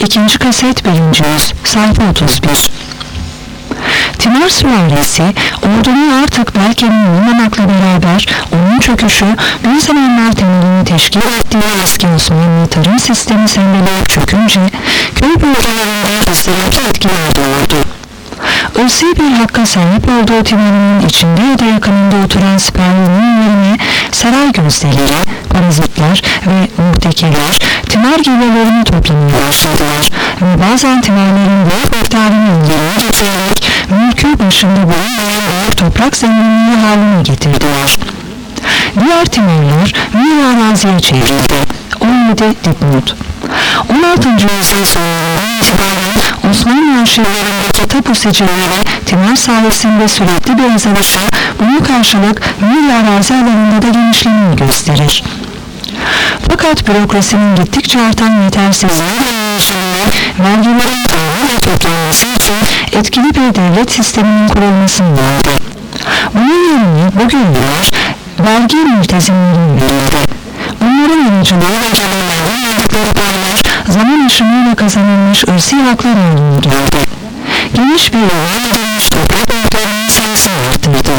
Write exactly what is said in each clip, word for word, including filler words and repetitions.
ikinci kaset birinci yüz, sayfa otuz bir. Timar sülalesi, ordunun artık belkenin olmamakla beraber onun çöküşü bir zamanlar temelini teşkil ettiği eski Osmanlı tarım sistemi sendeleyip çökünce köy bölgelerinde ızdıraplı etkiler doğurdu. Irsi bir hakka sahip olduğu Timar'ın içinde ya da yakınında oturan siperlerinin yerine saray gözdeleri, parazitler ve muhtekiler Timar gilelerini toplamaya başladılar ve bazen Timarların büyük miktarını ellerine getirerek mülkü başında bulunmayan büyük toprak zenginliği haline getirdiler. Diğer Timarlar Mir araziye çevrildi. on yedi dipnot. on altıncı yüzyıl sonundan itibaren Osmanlı arşivlerindeki tapu sicilleri Timar sayesinde sürekli bir azalışa, buna karşılık Mir arazi alanında da genişlemeyi gösterir. Fakat bürokrasinin gittikçe artan yetersizliği ve vergilerin tamamıyla toplanması için etkili bir devlet sisteminin kurulmasını vardı. Bunun yerine bugünler vergi mültezimleri verildi. Bunların aracılığı ve gelirlerden aldıkları paylar zaman aşımıyla kazanılmış ırsi haklar haline geldi. Geniş bir alan edilmiş toprak bölgelerinin sayısını arttırdı.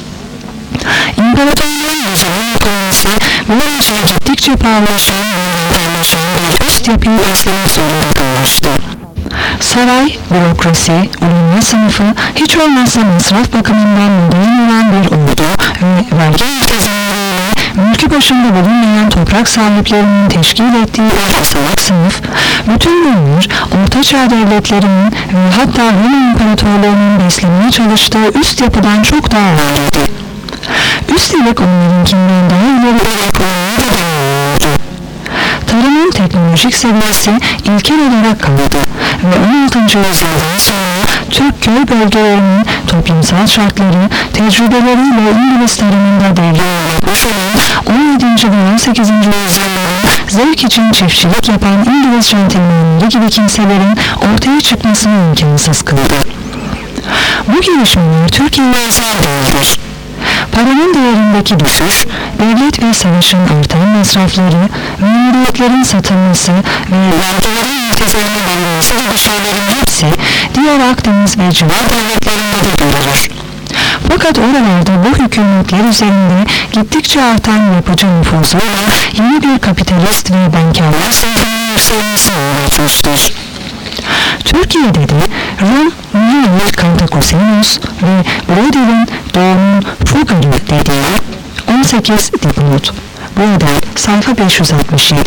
İmparatorluğun düzeni ekonomisi böylece gittikçe pahalılaşan ve modernleşen bir üst yapıyı beslemek zorunda kalmıştı. Saray, bürokrasi, ulema sınıfı hiç olmazsa masraf bakımından modern olan bir ordu ve vergi mültezimleriyle mülkü başında bulunmayan toprak sahiplerinin teşkil ettiği bir asalak sınıf, bütün bunlar Ortaçağ devletlerinin ve hatta Roma İmparatorluğu'nun beslemeye çalıştığı üst yapıdan çok daha ağırdı. Üstelik onlarınkinden daha ileri bir ekonomiye de dayanıyordu. Tarımın teknolojik seviyesi ilkel olarak kaldı ve on altıncı yüzyıldan sonra Türk köy bölgelerinin toplumsal şartları tecrübeleriyle İngiliz tarımında devreye yapmış olan on yedinci ve on sekizinci yüzyılların zevk için çiftçilik yapan İngiliz centilmenleri gibi kimselerin ortaya çıkmasını imkansız kıldı. Bu gelişmeler Türkiye'ye özel değildir. Paranın değerindeki düşüş, devlet ve savaşın artan masrafları, memuriyetlerin satılması ve vergilerin mültezimine verilmesi gibi şeylerin hepsi diğer Akdeniz ve civar devletlerinde de görülür. Fakat oralarda bu hükümetler üzerinde gittikçe artan yapıcı nüfuzuyla yeni bir kapitalist ve bankarlar sınıfının yükselmesine uğratmıştır. Türkiye'de de Rum, Münir Kantakosinos ve Brodel'in doğumun Fugarı dediği on sekiz dipnot. Brodel sayfa beş yüz altmış yedi.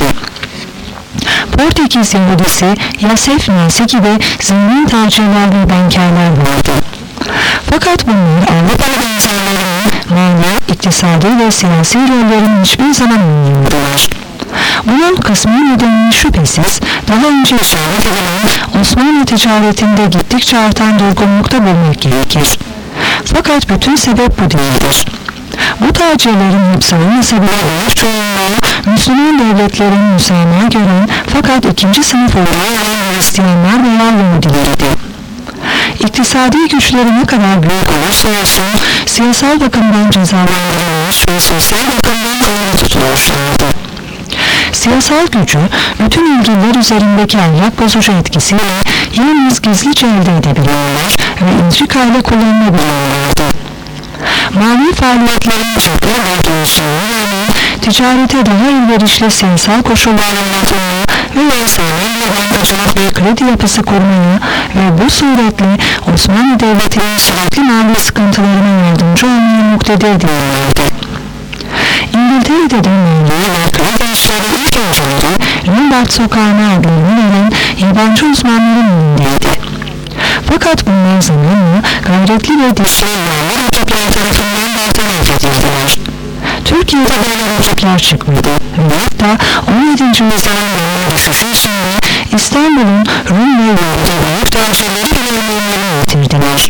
Portekiz Yahudisi Yasef Nasi gibi zengin tacirler ve bankerler vardı. Fakat bunlar Avrupalı benzerlerinin mali, iktisadi ve siyasi rollerini hiçbir zaman oynayamadılar. Bunun kısmi nedeni şüphesiz daha önce işaret edilen Osmanlı ticaretinde gittikçe artan durgunlukta bulmak gerekir. Fakat bütün sebep bu değildir. Bu tacirlerin hepsi olmasa bile büyük çoğunluğu Müslüman devletlerin müsamaha gören fakat ikinci sınıf olan Hristiyanlar veya Yahudileriydi. İktisadi güçleri ne kadar büyük olursa olsun siyasal bakımdan cezalandırılmış ve sosyal bakımdan koruma tutulmuşlardı. Siyasal gücü bütün ilgililer üzerindeki ahlak bozucu etkisiyle yalnız gizlice elde edebiliyorlar ve intrikayla kullanılabiliyorlardı. Mali faaliyetlerin çoklu ve gelişimine rağmen ticarete daha elverişli siyasal koşullar anlatmaya ve insanlarla bankacılık ve kredi yapısı kurmaya ve bu suretle Osmanlı Devleti'nin sürekli mali sıkıntılarına yardımcı olmaya muktedir değillerdi. İngiltere'de de mali ve kredi işleri ilk önceleri Lombard sokağına adlarını veren yabancı uzmanların elindeydi. Fakat bunlar zamanla gayretli ve dişli mali rakipler tarafından bertaraf edildiler. Türkiye'de böyle rakipler çıkmadı ve hatta on yedinci yüzyılın mali düşüşü içinde İstanbul'un Rum ve Yahudi büyük tacirleri bile önlemlerini yitirdiler.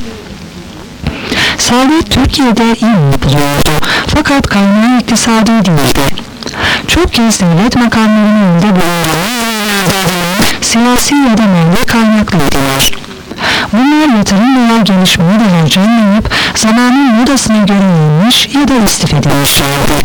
Servet Türkiye'de iyi yapılıyordu fakat kaynağı iktisadi değildi. Çok kez devlet makamlarının önünde bulunduğu siyasi ya da mali kaynaklıydılar. Bunlar yatırım veya gelişmeye de harcanmayıp zamanın modasına göre alınmış ya da istif edilmişlerdi.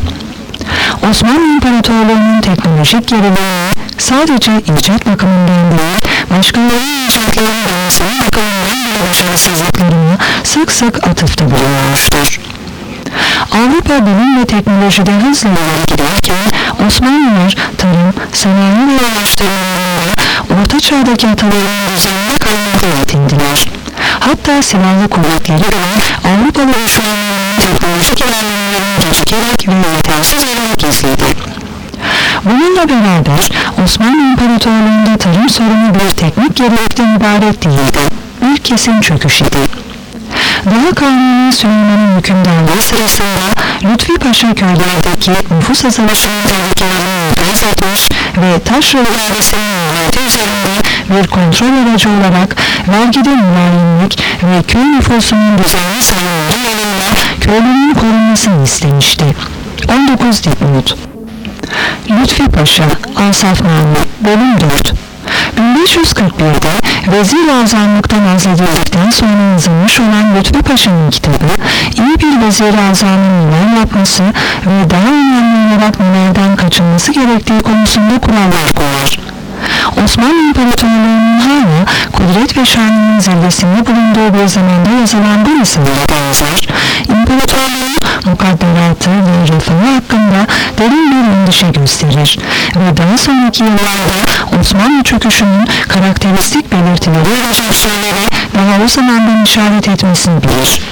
Osmanlı İmparatorluğu'nun teknolojik geriliğini sadece icat bakımından değil, başkalarının inşaatlarının dönmesinin bakımından bir başarısızlıklarına sık sık atıfta bulunmuştur. Avrupa bilim ve teknolojide hızla ileri giderken Osmanlılar tarım, sanayi ve araştırmalarında Orta Çağ'daki atalarının düzeninde kalmakla yetindiler. Hatta silahlı kuvvetleri bile Avrupalı düşmanlarının teknolojik ilerlemelerini gecikerek ve yetersiz olarak izledi. Bununla beraber Osmanlı İmparatorluğu'nda tarım sorunu bir teknik gerilikten ibaret değildi, bir kesin çöküş idi. Daha Kanuni Süleyman'ın hükümdarlığı sırasında Lütfi Paşa köylerdeki nüfus azalışının tehlikelerini ikaz etmiş ve taşra iadesinin maliyeti üzerinde bir kontrol aracı olarak vergide mülayimlik ve köy nüfusunun düzenli sayımları yoluyla köylünün korunmasını istemişti. on dokuz dipnot. Lütfi Paşa, Asafname, Bölüm dört. bin beş yüz kırk bir'de Vezir-i Azamlıktan azledildikten sonra yazılmış olan Lütfi Paşa'nın kitabı, iyi bir Vezir-i Azam'ın neler yapması ve daha önemli olarak nelerden kaçınması gerektiği konusunda kurallar koyar. Osmanlı İmparatorluğu'nun hala kudret ve şanının zirvesinde bulunduğu bir zamanda yazılan bu risale benzer, İmparatorluğun mukadderatı ve refahı hakkında derin bir endişe gösterir ve daha sonraki yıllarda Osmanlı çöküşünün karakteristik belirtileri olacak şeyleri daha o zamandan işaret etmesini bilir.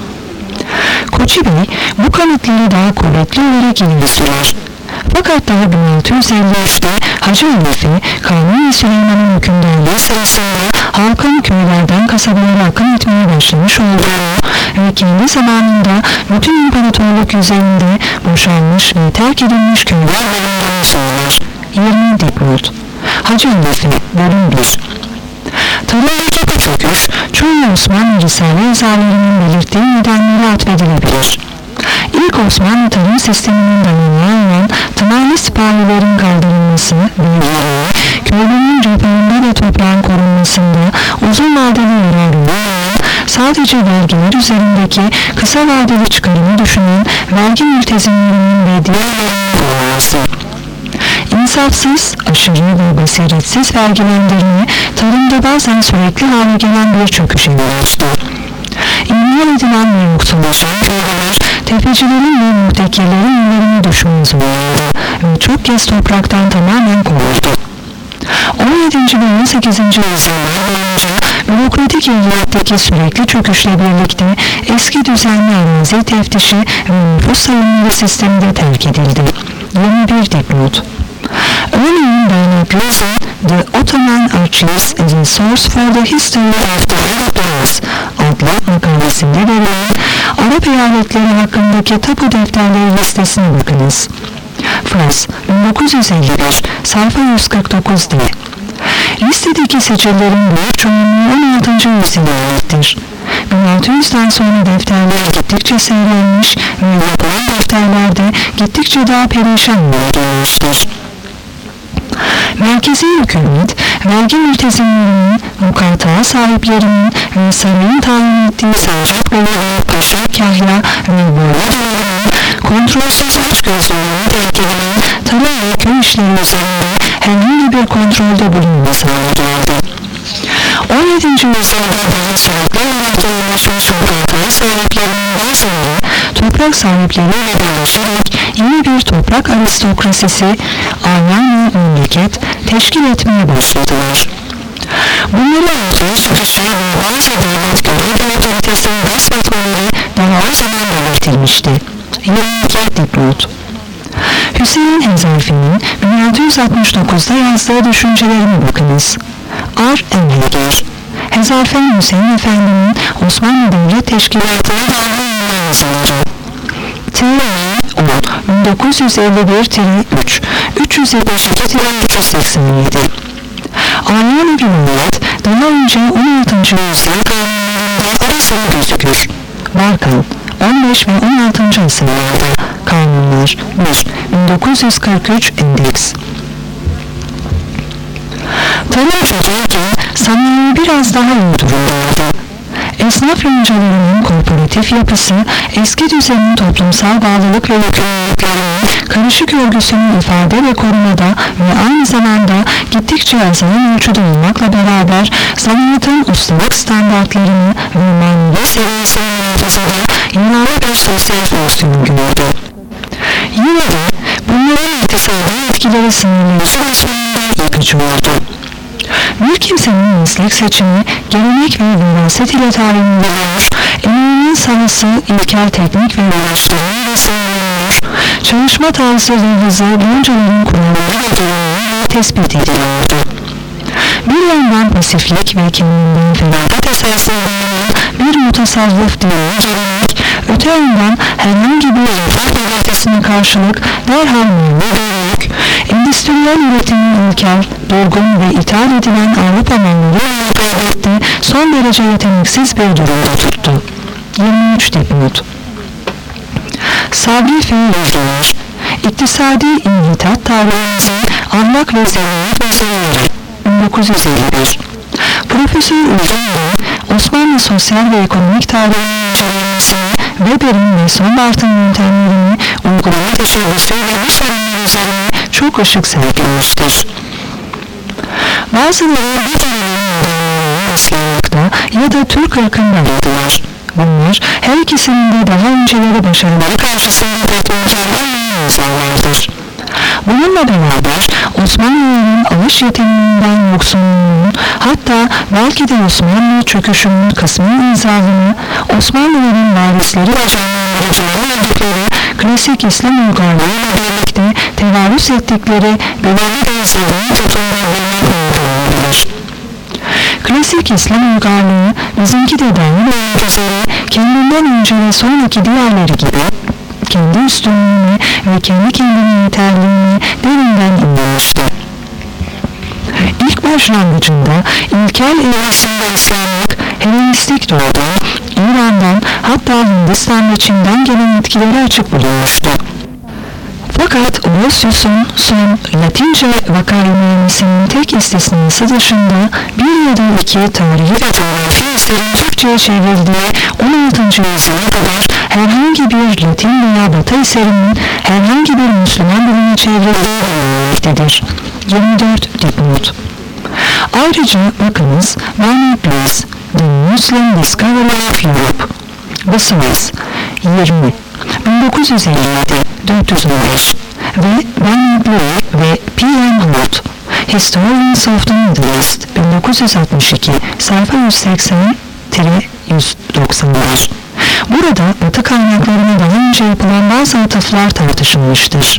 Koçi Bey bu kanıtları daha kuvvetli olarak ileri sürer. Fakat daha bin altı yüz elli üç'te Hacı Halife, Kanuni Süleyman'ın hükümdarlığı sırasında halkın köylerden kasabalara akın etmeye başlamış olduğunu ve kendi zamanında bütün imparatorluk yüzeyinde boşalmış ve terk edilmiş köyler bulunduğunu söyler. yirmi dipnot. Hacı Halife, Bölüm bir. Tarımdaki bu çöküş, çoğu Osmanlı Risale yazarlarının belirttiği nedenlere atfedilebilir. İlk Osmanlı tarım sisteminin dayanağı olan tımarlı sipahilerin kaldırılması ve yerine köylünün refahında ve toprağın korunmasında uzun vadeli yararı olmayan, sadece vergiler üzerindeki kısa vadeli çıkarımı düşünen vergi mültezimlerinin ve diğerlerinin korunması. İnsafsız, aşırı ve basiretsiz vergilendirme tarımda bazen sürekli hale gelen bir çöküşe yol açtı. İhmal edilen ve yoksullaşan köyler, tefecilerin ve muhtekirlerin ellerine düşmeye zorlandı ve çok kez topraktan tamamen kovuldu. on yedinci ve on sekizinci yüzyıllar boyunca bürokratik ihtiyattaki sürekli çöküşle birlikte eski düzenli arazi teftişi ve nüfus sayımları sistemi de terk edildi. yirmi bir dipnot. Örneğin Bernard Lawson, The Ottoman Archives as a Source for the History of the Arabs adlı makalesinde verilen Arap eyaletleri hakkındaki tapu defterleri listesine bakınız. Fras, bin dokuz yüz elli bir, sayfa yüz kırk dokuz D. Listedeki seçilerin büyük çoğunluğu on altıncı yüzyıla aittir. bin altı yüz'den sonra defterler gittikçe seyrelmiş ve yapılan defterlerde gittikçe daha perişan olmuştur. Merkezi hükümet, vergi mültezimlerinin, mukatağa sahiplerinin ve sarayın tayin ettiği Sancak Bey'i, Paşa Kahya ve Boğaz'ın kontrolsüz açgözlülüğünü terk edilen tarım ve köy işleri üzerinde herhangi bir kontrolde bulunması geldi. on yedinci yüzyılda daha sürekli olarak yoğunlaşmış mukatağa sahiplerinin bazıları toprak sahipleriyle birleşerek yeni bir toprak aristokrasisi, ayan ve memleket teşkil etmeye başladılar. Bunların ortaya çıkışı ve bazı devlet görev otoritesinin basmatmaları daha o zaman belirtilmişti. yirmi iki dipnot. Hüseyin Hezarfi'nin bin altı yüz altmış dokuz'da yazdığı düşüncelerine bakınız. R. Engelger, Hezarfen Hüseyin Efendi'nin Osmanlı Devlet Teşkilatı'na dair yazıları. T R on bin dokuz yüz elli bir üç üç yüz yetmiş iki üç yüz seksen yedi. Ayan Vilayet daha önce on altıncı yüzyıl kanunlarında ara sıra gözükür. Barkan, on beş ve on altıncı asırlarda Kanunlar bir bin dokuz yüz kırk üç Endeks. Tarım çökerken sanayi biraz daha iyi durumdaydı. Esnaf yoncalarının korporatif yapısı, eski düzenin toplumsal bağlılık ve yükümlülüklerinin karışık örgüsünün ifade ve korumada ve aynı zamanda gittikçe azalan ölçüde olmakla beraber sanatın ustalık standartlarını ve manevi seviyesini muhafazada yıllarla bir sosyal fonksiyon gördü. Yine de bunların iktisadi etkileri sınırlı Osmanlı'da yıkıcı oldu. Bir kimsenin meslek seçimi, gelenek ve veraset ile talimlenir, emeğinin sahası ilkel teknik ve uğraşlarıyla sınırlanır, çalışma tarzı ve hızı gençlerin kuralları ve durumları tespit ediliyordu. Bir yandan pasiflik ve kendinden feragat esaslarının bir mutasarrıf dini gelenek, öte yandan herhangi bir refah devletesine karşılık derhal mevcut, endüstriyel üretimin ilkel, durgun ve ithal edilen Avrupa malları elbette son derece yeteneksiz bir durumda tuttu. yirmi üç dipnot. Sabri fiiller, İktisadi İnhitat tarihimizin ahlak ve zihniyet meseleleri bin dokuz yüz elli bir. Profesör Uludağ, Osmanlı sosyal ve ekonomik tarihinin incelenmesini, Weber'in ve Sombart'ın yöntemlerini uygulama teşebbüsü ve bu sorunlar üzerine çok ışık sergilemiştir. Bazıları bu dönemin Aslanlık'ta ya da Türk ırkında oldular. Bunlar her ikisinin de daha önceleri başarıları karşısında tatminkârlar yazarlardır. Bununla beraber Osmanlı'nın alış yeteneğinden yoksunluğunun, hatta belki de Osmanlı çöküşünün kısmi izahını, Osmanlı'nın varisleri ve canlandırıcıları oldukları klasik İslam uygarlığıyla birlikte tevarüs ettikleri belirli benzerliğin tutumlarından olabilir. Klasik İslam uygarlığı bizimki de dahil olmak üzere kendinden önce ve sonraki diğerleri gibi kendi üstünlüğünü ve kendi kendine yeterliğini derinden inanmıştı. İlk başlangıcında ilkel evresinde İslamlık, Helenistik doğdu, İran'dan hatta Hindistan ve Çin'den gelen etkileri açık bulunmuştu. Fakat Orosius'un son Latince vakainanesinin tek istisnası dışında bir ya da iki tarihi ve coğrafi eserin Türkçe'ye çevrildiği on altıncı yüzyıla kadar herhangi bir Latin veya Batı eserinin herhangi bir Müslüman diline çevrildiği bilinmektedir. yirmi dört dipnot. Ayrıca bakınız Barney Bliss, The Muslim Discovery of Europe, The Swiss, yirmi, bin dokuz yüz elli yedi, dört yüz on beş ve Barney Blue ve P M Holt, Historians of the Middle East, bin dokuz yüz altmış iki, sayfa yüz seksen yüz doksan bir. Burada Batı kaynaklarına daha önce yapılan bazı atıflar tartışılmıştır.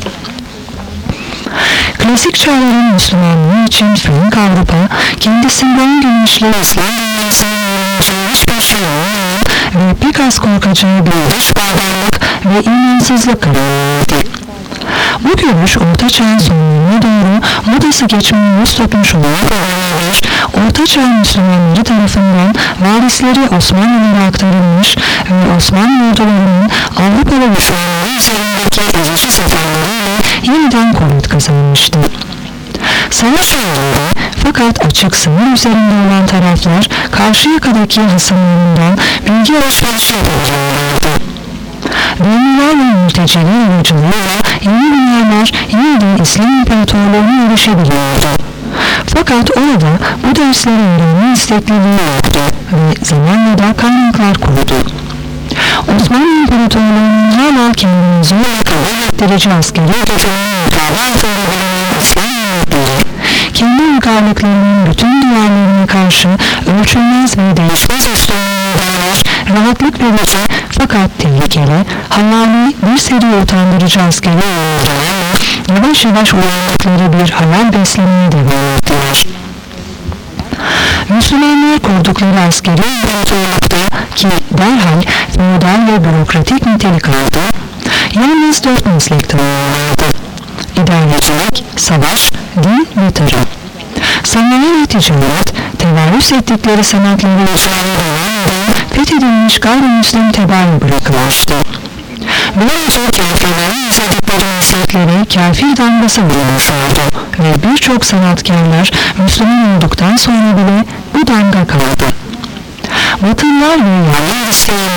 Klasik çağların Müslümanlığı için Frank Avrupa, kendisinden güneşli İslam dünyasının öğreneceği hiçbir şey olmayan ve pek az korkacağı bir dış barbarlık ve imansızlık kararıydı. Bu görüş Orta Çağ'ın sonlarına doğru modası geçmeyi yüz tutmuş olarak öğrenilir. Orta Çağ Müslümanları tarafından varisleri Osmanlı'ya aktarılmış ve Osmanlı ordularının Avrupalı Müslümanları üzerindeki ezici seferleriyle yeniden kuvvet kazanmıştı. Savaş olduğunda fakat açık sınır üzerinde olan taraflar Karşıyaka'daki hasımlarından bilgi alışverişi yapıyorlardı. Dönüler ve mülteciler aracılığıyla yeni dünyalar yeniden İslam İmparatorluğu'na erişebiliyordu. Fakat orada bu dersleri öğrenme istekliliği yoktu ve zamanla da kaynaklar kurudu. Osmanlı İmparatorluğu'nun hala kendini zorla kabul ettirici askeri gücünün mutabı altında bulunan İslam devletleri, kendi uygarlıklarının bütün diğerlerine karşı ölçülmez ve değişmez üstünlüğüne dair rahatlık verici fakat tehlikeli, hayali bir seri utandırıcı askeri oyunlarıyla yavaş yavaş uyandıkları bir hayal beslemeye devam ettiler. Müslümanlar kurdukları askeri imparatorlukta ki derhal feodal ve bürokratik nitelik aldı, yalnız dört meslek tanımlardı: İdarecilik, savaş, din ve tarım. Sanayi ve ticaret, tevarüs ettikleri sanatları icraya devam eden fethedilmiş gayrimüslim tebaayı bırakılmıştı. Böylece kafirlerin izledikleri mesleklere kafir damgası vurmuş oldu ve birçok sanatkarlar Müslüman olduktan sonra bile bu damga kaldı. Batılılar ve yerli Hristiyanlar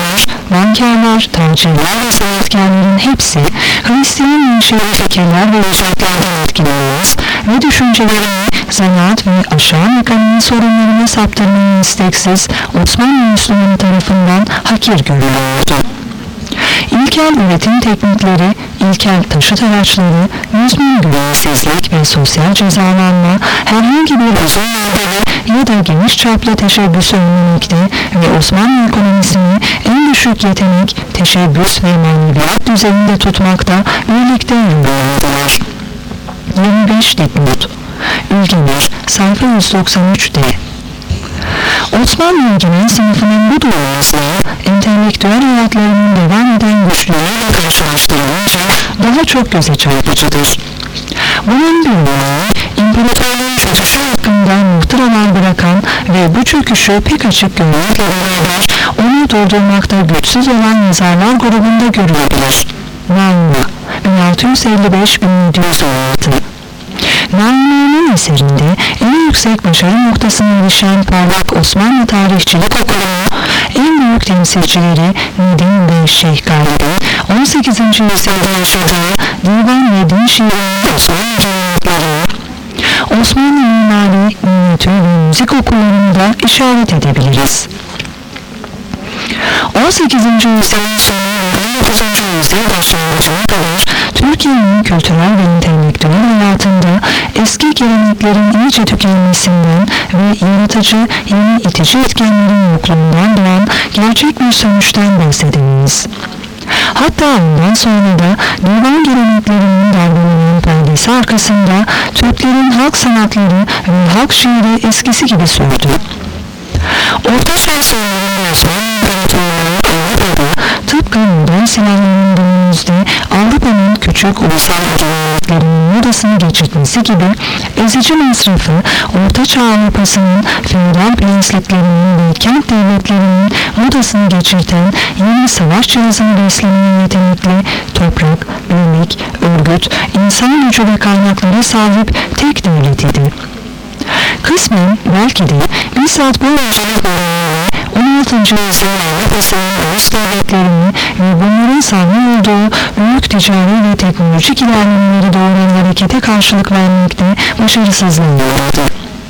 bankerler, tacirler ve sanatkarların hepsi Hristiyan menşeli fikirler ve icatlardan etkileniyoruz ve düşüncelerini zanaat ve aşağı mekaninin sorunlarına saptırmanın isteksiz Osmanlı Müslümanı tarafından hakir görülüyordu. İlkel üretim teknikleri, ilkel taşıt araçları, müzmin güvensizlik ve sosyal cezalanma herhangi bir uzun vadeli ya da geniş çaplı teşebbüsü önlemekte ve Osmanlı ekonomisini en düşük yetenek, teşebbüs ve maneviyat düzeyinde tutmakta birlikte yürüyordular. yirmi beş dipnot Ülke bir, sayfa yüz doksan üç D. Osmanlı egemen sınıfının bu durumunuzla entelektüel hayatlarının devam eden güçleriyle karşılaştırılınca daha çok göze çarpıcıdır. Bunun bir nedeni imparatorluğun çöküşü hakkında muhtıralar bırakan ve bu çöküşü pek açık görmekle beraber onu durdurmakta güçsüz olan yazarlar grubunda görülebilir. Naima bin altı yüz elli beş bin yedi yüz on altı Naimi'nin eserinde en yüksek başarı noktasına erişen parlak Osmanlı tarihçilik okulunun en büyük temsilcileri Nedim ve Şeyh Galip'in on sekizinci yüzyılda yaşadığı divan ve din şiirinin Osmanlı cemaatleri, Osmanlı mimari, minyatür ve müzik okullarını da işaret edebiliriz. on sekizinci yüzyılın sonu ve on dokuzuncu yüzyıl başlangıcına kadar Türkiye'nin kültürel ve entelektüel hayatında eski geleneklerin iyice tükenmesinden ve yaratıcı, yeni itici etkenlerin yokluğundan doğan gerçek bir sonuçtan bahsedemeyiz. Hatta ondan sonra da divan geleneklerinin darbelenen perdesi arkasında Türklerin halk sanatları ve halk şiiri eskisi gibi sürdü. Orta Çağ sonlarında Osmanlı İmparatorluğu Avrupa'da tıpkı modern silahların günümüzde Avrupa'nın küçük ulusal egemenliklerinin modasını geçirtmesi gibi ezici masrafı Orta Çağ Avrupa'sının feodal prensliklerinin ve kent devletlerinin modasını geçirten yeni savaş cihazını beslemeye yetenekli toprak, birlik, örgüt, insan gücü ve kaynaklara sahip tek devlet idi. Kısmen belki de bizzat bu öncelik oranıyla on altıncı yüzyıl Avrupa'sının ulus devletlerini ve bunların sahne olduğu büyük ticari ve teknolojik ilerlemeleri doğuran harekete karşılık vermekte başarısızlığa uğradı.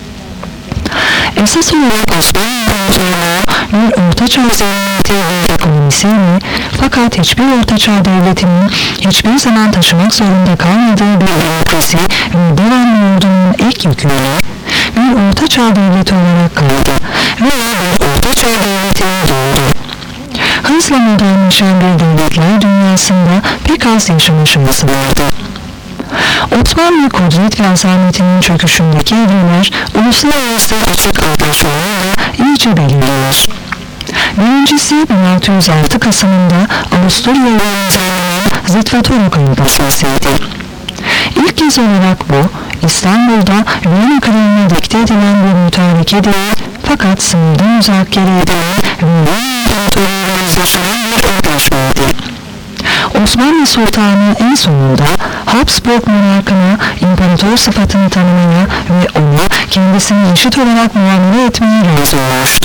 Esas olarak Osmanlı İmparatorluğu bir ortaçağ zihniyeti ve ekonomisiyle fakat hiçbir ortaçağ devletinin hiçbir zaman taşımak zorunda kalmadığı bir demokrasi ve devamlı ordunun ek yüküyle bir ortaçağ devleti olarak kaldı ve bir ortaçağ devletinin doğdu. Hızla modernleşen bir devletler dünyasında pek az yaşama şansı vardı. Osmanlı kudret ve azametinin çöküşündeki evreler uluslararası açık antlaşmalarla iyice belirliyor. Birincisi bin altı yüz altı Kasım'ında Avusturya'ya imzalanan Zitvatoruk Antlaşması'ydı. İlk kez olarak bu, İstanbul'da Viyana kralına dikte edilen bir mütareke değil, fakat sınırdan müzakere edilen ve Viyana İmparatorluğu'nun uzlaşılan bir antlaşmaydı. Osmanlı Sultanı en sonunda Habsburg monarkına imparator sıfatını tanımaya ve ona kendisini eşit olarak muamele etmeye razı olmuştu.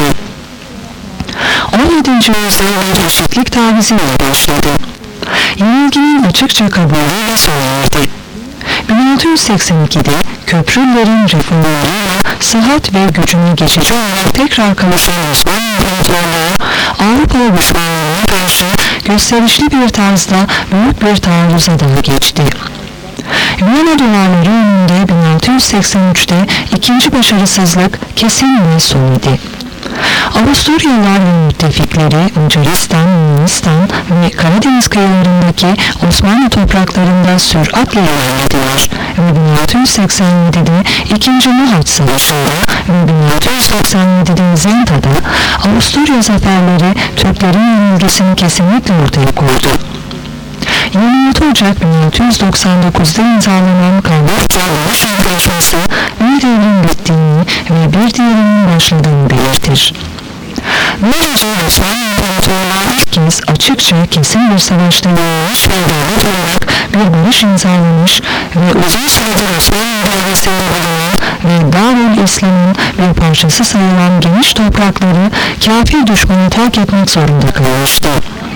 on yedinci yüzyıl bir eşitlik taviziyle başladı. Yenilginin açıkça kabulüyle sona erdi. bin altı yüz seksen ikide köprülerin reformlarıyla sıhhat ve gücüne geçici olarak tekrar kavuşan Osmanlı İmparatorluğu Avrupalı düşmanlarına karşı gösterişli bir tarzda büyük bir taarruza daha geçti. Viyana duvarları önünde bin altı yüz seksen üçte ikinci başarısızlık kesin ve son idi. Avusturyalılar ve müttefikleri Macaristan, Yunanistan ve Karadeniz kıyılarındaki Osmanlı topraklarında süratle ilerlediler ve bin altı yüz seksen yedide ikinci Muhat Savaşı'nda ve bin altı yüz doksan yedide Zenta'da Avusturya zaferleri Türklerin yenilgisini kesinlikle ortaya koydu. yirmi altı Ocak bin altı yüz doksan dokuzda imzalanan Karlofça Barış Antlaşması bir devrin bittiğini ve bir diğerinin başladığını belirtir. Böylece Osmanlı İmparatorluğu ilk kez açıkça kesin bir savaşta yenilmiş ve devlet olarak bir barış imzalamış ve uzun süredir Osmanlı bölgesinde bulunan ve Darül İslam'ın bir parçası sayılan geniş toprakları kafir düşmanı terk etmek zorunda kalmıştı.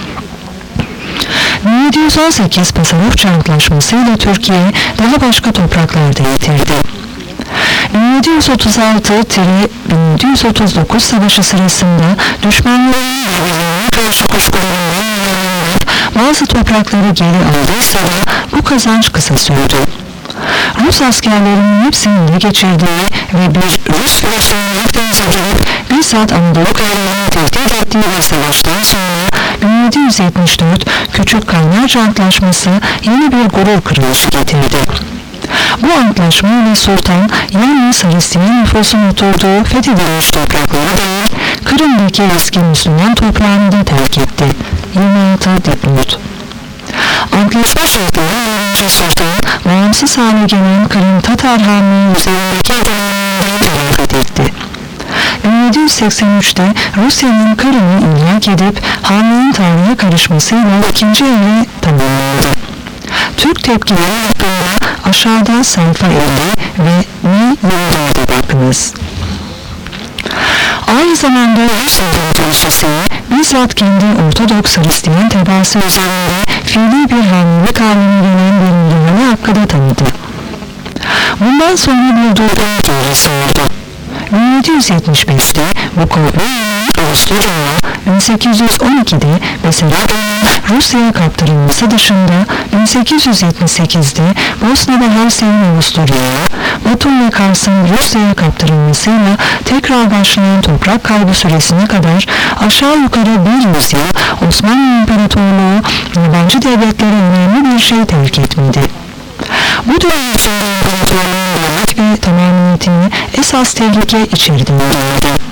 bin yedi yüz on sekiz Pasarofça Antlaşması'yla Türkiye daha başka topraklarda yitirdi. bin yedi yüz otuz altı bin yedi yüz otuz dokuz savaşı sırasında düşmanların karşı kuşkularından bazı toprakları geri aldıysa da bu kazanç kısa sürdü. Rus askerlerinin hepsini ele geçirdiği ve bir Rus filosunun Akdeniz'e girip bizzat Anadolu kayalarını tehdit ettiği bir savaştan sonra bin yedi yüz yetmiş dört Küçük Kaynarca Antlaşması yeni bir gurur kırılışı getirdi. Bu antlaşma ile Sultan yalnız Hristiyan nüfusun oturduğu fethedilmiş toprakları değil, Kırım'daki eski Müslüman toprağını da terk etti. yirmi altı dipnot. Antlaşma şartlarıyla Sultan, bağımsız hale gelen Kırım Tatar Hanlığı üzerindeki adımlarından feragat etti. bin yedi yüz seksen üçte Rusya'nın Kırım'ı ilhak edip Hanlığın tarihe karışmasıyla ikinci evre tamamlandı. Türk tepkileri hakkında aşağıda sayfa elli ve ne yıllarda bakınız. Aynı zamanda Rus Ortodoksisi'yi bizzat kendi Ortodoks Hristiyan tebaası üzerinde fiili bir hanlılık haline gelen bir müdahale hakkı da tanıdı. Bundan sonra bir durgun teorisi oldu. bin yedi yüz yetmiş beşte Bukovna'nın Avusturya'ya, bin sekiz yüz on ikide Besarabya'nın Rusya'ya kaptırılması dışında bin sekiz yüz yetmiş sekizde Bosna ve Hersek'in Avusturya'ya, Batum ve Kars'ın Rusya'ya kaptırılmasıyla tekrar başlayan toprak kaybı süresine kadar aşağı yukarı bir yüzyıl Osmanlı İmparatorluğu yabancı devletlere önemli bir şey terk etmedi. Bu dönem içinde imparatorluğun varlık ve tamamiyetini esas tehlike içerdiğindeydi.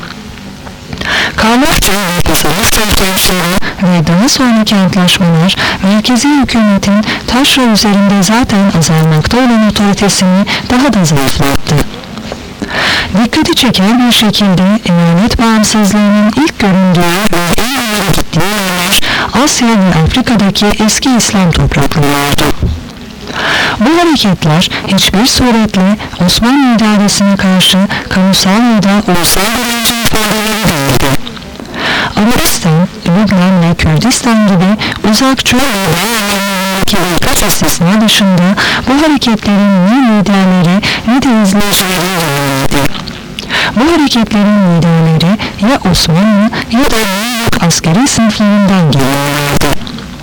Karlofça ve Pasarofça antlaşmaları ve daha sonraki antlaşmalar merkezi hükümetin taşra üzerinde zaten azalmakta olan otoritesini daha da zayıflattı. Dikkati çeker bir şekilde eyalet bağımsızlığının ilk göründüğü ve en ileri gittiği yerler Asya ve Afrika'daki eski İslam topraklarıydı. Bu hareketler hiçbir suretle Osmanlı idaresine karşı kamusal ya da ulusal bilinci ifadeleri değildi. Arabistan, Lübnan ve Kürdistan gibi uzak çoğu yerlerdeki birkaç istisna dışında bu hareketlerin ne liderleri ne de izleyicileri olmalıydı. Bu hareketlerin liderleri ya Osmanlı ya da büyük askeri sınıflarından geliyorlardı.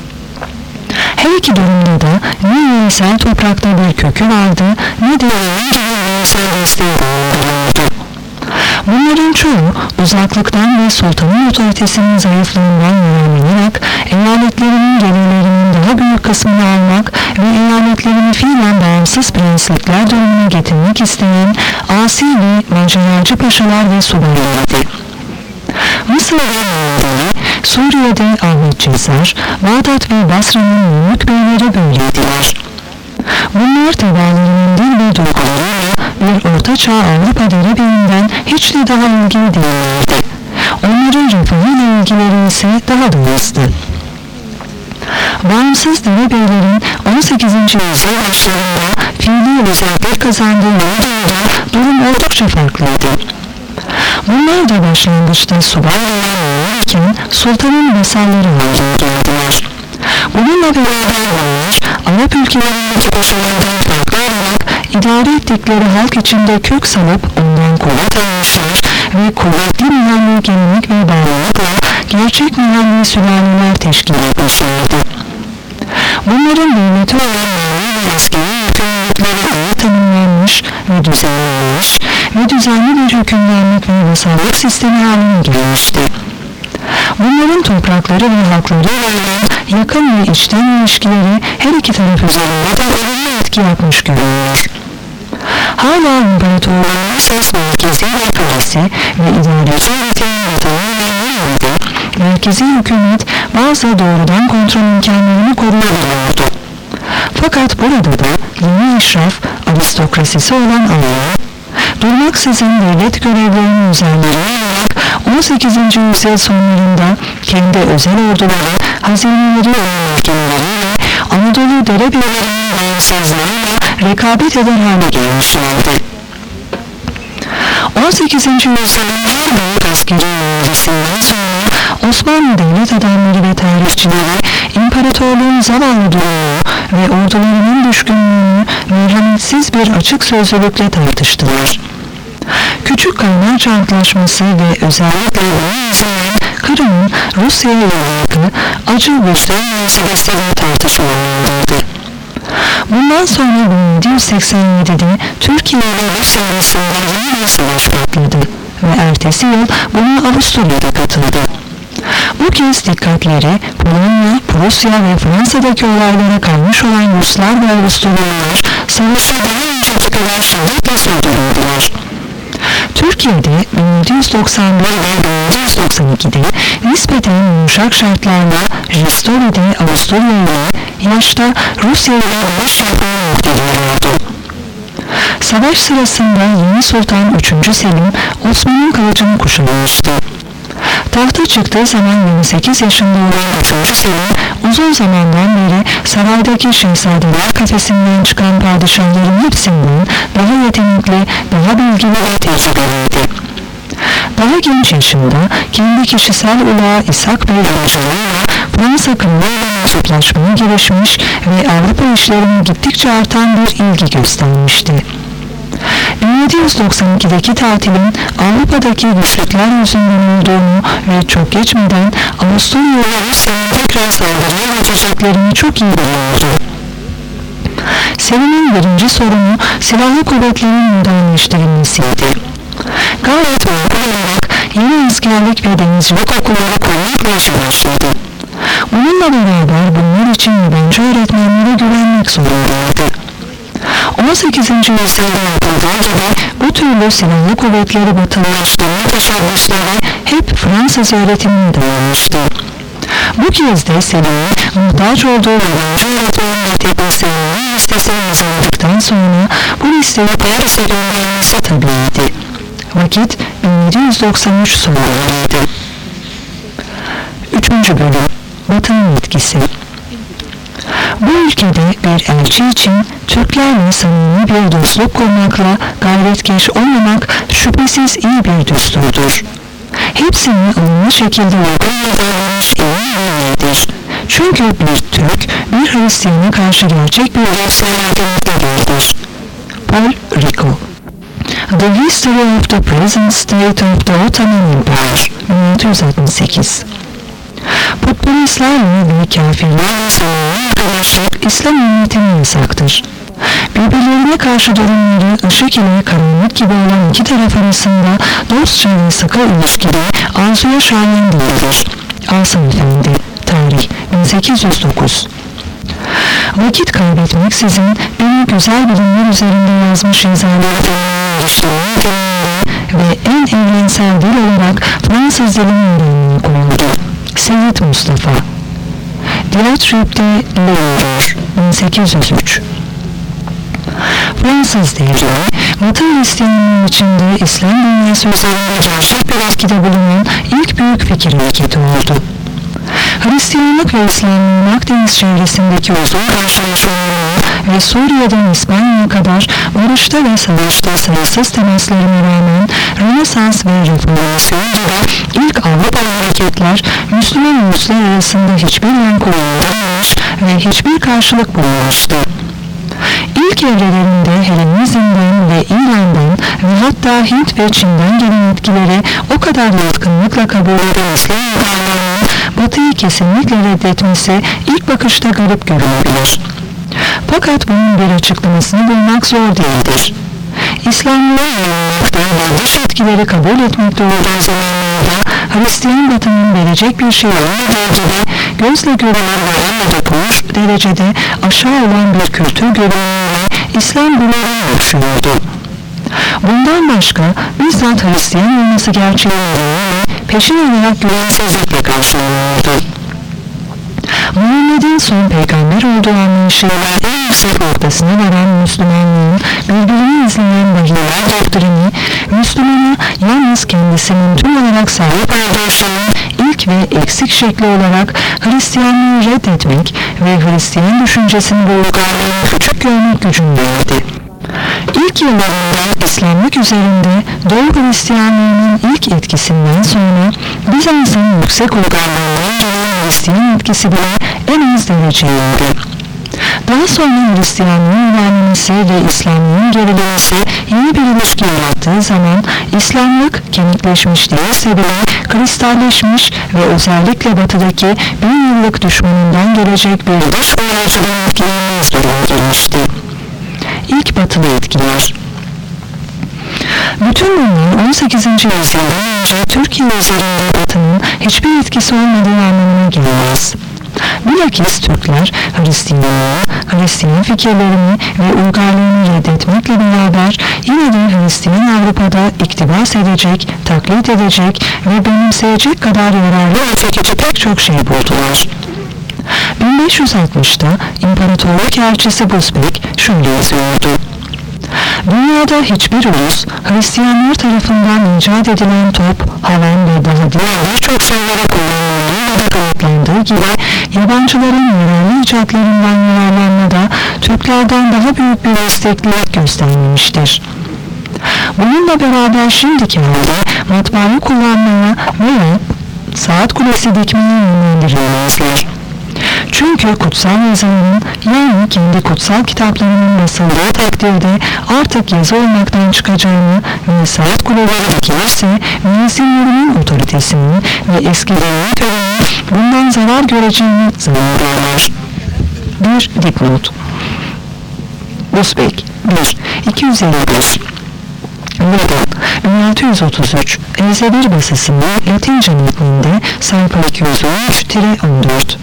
Her iki durumda da ne yöresel toprakta bir kökü vardı ne de yöresel desteği bulunduruyordu. Bunların çoğu uzaklıktan ve sultanın otoritesinin zayıflığından yararlanarak eyaletlerinin gelirlerinin daha büyük kısmını almak ve eyaletlerini fiilen bağımsız prensipler durumuna getirmek isteyen asi ve maceracı paşalar ve subaylarıydı. Mısır'da Mehmedi, Suriye'de Ahmet Cezar, Bağdat ve Basra'nın Mülk Beyleri böyleydiler. Bunlar tebalarının dil ve duygularıyla bir ortaçağ Avrupa derebeyinden hiç de daha ilgili değillerdi. Onların refahıyla ilgileri ise daha da azdı. Bağımsız derebeylerin on sekizinci yüzyıl başlarında fiili özellik kazandığı Anadolu'da durum oldukça farklıydı. Bunlar da başlangıçta subay iken sultanın vasalları haline geldiler. Bununla beraber onlar Arap ülkelerindeki paşalardan farklı olarak idare ettikleri halk içinde kök salıp ondan kuvvet almışlar ve kuvvetli mühenni gelenek ve bağlılıkla gerçek mühenni sülaleler teşkil etmişlerdi. Bunların devleti olan mali ve askeri hükümetleri iyi tanımlanmış ve düzenlenmiş ve düzenli bir hükümranlık ve vasallık sistemi haline gelmişti. Bunların toprakları ve halklarıyla olan yakın ve içten ilişkileri her iki taraf üzerinde de olumlu etki yapmış görünüyor. Hala imparatorluğun esas merkezi ve kalesi ve idareci yönetimin tamamlanmalarında merkezi hükümet bazı doğrudan kontrol imkanlarını koruyabiliyordu. Fakat burada da yeni eşraf aristokrasisi olan Allah'a durmaksızın devlet görevlerinin üzerlerine olarak on sekizinci yüzyıl sonlarında kendi özel orduları, hazineleri ve mahkemeleriyle Anadolu derebeylerinin bağımsızlığıyla rekabet eder hale gelmişlerdi. on sekizinci yüzyılın her büyük askeri muharibesinden sonra Osmanlı devlet adamları ve tarihçileri imparatorluğun zavallı durumu ve ordularının düşkünlüğünü merhametsiz bir açık sözlülükle tartıştılar. Küçük Kaynarca Antlaşması ve özellikle bunun yüzünden Kırım'ın Rusya'ya yönelik acı vicdan münasebesiyle tartışılmalıydı. Bundan sonra bin yedi yüz seksen yedide Türkiye ile Rusya arasında yeni bir savaş patladı ve ertesi yıl buna Avusturya'da katıldı. Bu kez dikkatleri Polonya, Prusya ve Fransa'daki olaylara kaymış olan Ruslar ve Avusturyalılar savaşı daha önceki kadar şiddetle sürdürüldüler. Türkiye'de bin yedi yüz doksan bir ve bin yedi yüz doksan ikide nispeten yumuşak şartlarla Ristori'de Avusturya ile yaşta Rusya ile savaş yapmaya muhtediyordu. Savaş sırasında Yeni Sultan üçüncü Selim Osman'ın kılıcını kuşanmıştı. Tahta çıktığı zaman yirmi sekiz yaşında olan üçüncü Selim uzun zamandan beri saraydaki şehzadeler kafesinden çıkan padişahların hepsinden daha yetenekli, daha bilgili ve tecrübeliydi. Daha genç yaşında kendi kişisel ulağı İshak Bey aracılığıyla Fransa kralıyla mensuplaşmaya girişmiş ve Avrupa işlerine gittikçe artan bir ilgi göstermişti. bin yedi yüz doksan ikideki tatilin Avrupa'daki güçlükler yüzünden olduğunu ve çok geçmeden Avusturya ve Rusya'nın tekrar saldırıya geçeceklerini çok iyi biliyordu. Selim'in birinci sorunu silahlı kuvvetlerin modernleştirilmesiydi. Gayet makul olarak yeni askerlik ve denizcilik okulları kurmak işe başladı. Bununla beraber bunlar için yabancı öğretmenlere güvenmek zorundaydı. on sekizinci yüzyılda yapıldığı gibi bu türlü silahlı kuvvetleri batılılaştırma teşebbüsleri hep Fransız öğretimine dayanmıştı. Bu kez de Selim'in muhtaç olduğu yabancı öğretmenler teknisyeninin listesini hazırladıktan sonra bu listeyi Paris'e göndermesi tabiiydi. Vakit bin yedi yüz doksan üç sonlarıydı. Üçüncü bölüm Batı'nın etkisi. Bu ülkede bir elçi için Türklerle samimi bir dostluk kurmakla gayretkeş olmamak şüphesiz iyi bir düsturdur. Hepsini alınma şekilde uygun davranış iyi örneğidir. Çünkü bir Türk, bir Hristiyana karşı gerçek bir dostluğa değildir. Paul Ricoeur. The History of the Present State of the Ottoman Empire bin altı yüz altmış sekiz. Putperestlerle ve kafirlerle samimi arkadaşlık İslam ümmetine yasaktır. Birbirlerine karşı durumları ışık ile karanlık gibi olan iki taraf arasında dostça ve sıkı ilişkide arzuya şayan değildir. Asım Efendi, Tarih bin sekiz yüz dokuz. Vakit kaybetmeksizin beni güzel bilimler üzerinde yazmış yazarları ve en evrensel dil olarak Fransız dilini öğrenmeye koyuldu. Seyyid Mustafa. Diatribe de L'Aurore bin sekiz yüz üç. Fransız devrimi, Batı Hristiyanlığı içinde İslam dünyası üzerinde gerçek bir etkide bulunan ilk büyük fikir hareketi oldu. Hristiyanlık ve İslam'ın Akdeniz çevresindeki uzun karşılaşmalarına ve Suriye'den İspanya'ya kadar barışta ve savaşta sayısız temaslarına rağmen Rönesans ve Reformasyon gibi ilk Avrupalı hareketler Müslüman uluslar arasında hiçbir yankı uyandırmamış ve hiçbir karşılık bulmamıştı. İlk evrelerinde Helenizm'den ve İran'dan ve hatta Hint ve Çin'den gelen etkileri o kadar yatkınlıkla kabul eden İslam uygarlığının Batı'yı kesinlikle reddetmesi ilk bakışta garip görülebilir. Fakat bunun bir açıklamasını bulmak zor değildir. İslamlığa yayılmakta ve dış etkileri kabul etmekte olduğu zamanlarda Hristiyan Batı'nın verecek bir şey olmadığı gibi gözle görülür ve elle dokunur derecede aşağı olan bir kültür görünümüyle İslam bunların oluşuyordu. Bundan başka bizzat Hristiyan olması gerçeğiyle peşin olarak güvensizlikle karşılanıyordu. Muhammed'in son peygamber olduğu anlayışıyla en yüksek noktasına varan Müslümanlığın birbirini izleyen vahiyler doktrini, Müslümana yalnız kendisinin tüm olarak sahip olduğu şeyin ilk ve eksik şekli olarak Hristiyanlığı reddetmek ve Hristiyan düşüncesini bu uygarlığın küçük görmek gücündeydi. İlk yıllarında İslamlık üzerinde Doğu Hristiyanlığının ilk etkisinden sonra Bizans'ın yüksek uygarlığından gelen Hristiyan etkisi bile en az dereceydi. Daha sonra Hristiyanlığın ilerlemesi ve İslamlığın gerilemesi yeni bir ilişki yarattığı zaman İslamlık kemikleşmiş değilse bile kristalleşmiş ve özellikle batıdaki bin yıllık düşmanından gelecek bir dış uyarıcıdan etkilenmez duruma gelmişti. İlk batılı etkiler. Bütün bunlar on sekizinci yüzyıldan önce Türkiye üzerinde Batı'nın hiçbir etkisi olmadığı anlamına gelmez. Bilakis Türkler Hristiyanlığı, Hristiyan fikirlerini ve uygarlığını reddetmekle beraber yine de Hristiyan Avrupa'da iktibas edecek, taklit edecek ve benimseyecek kadar yararlı ve çekici pek çok şey buldular. bin beş yüz altmışta İmparatorluk Elçisi Busbek şöyle yazıyordu: "Dünyada hiçbir ulus Hristiyanlar tarafından icat edilen top, havan ve daha diğer birçok şeylere kullanıldığı ya da kanıtlandığı gibi yabancıların yararlı icatlarından yararlanmada Türklerden daha büyük bir isteklilik göstermemiştir. Bununla beraber şimdiki halde matbaayı kullanmaya veya saat kulesi dikmeye yönlendirilmezler. Çünkü kutsal yazının, yani kendi kutsal kitaplarının basıldığı takdirde artık yazı olmaktan çıkacağını ve saat kuleleri dikilirse müezzinlerinin otoritesinin ve eskiliğinin töreni bundan zarar göreceğini zannediyorlar." bir Dipnot. Busbek bir iki yüz elli bir Neden? bin altı yüz otuz üç Elzevir basısında Latince metninde sayfa iki yüz on üç on dört.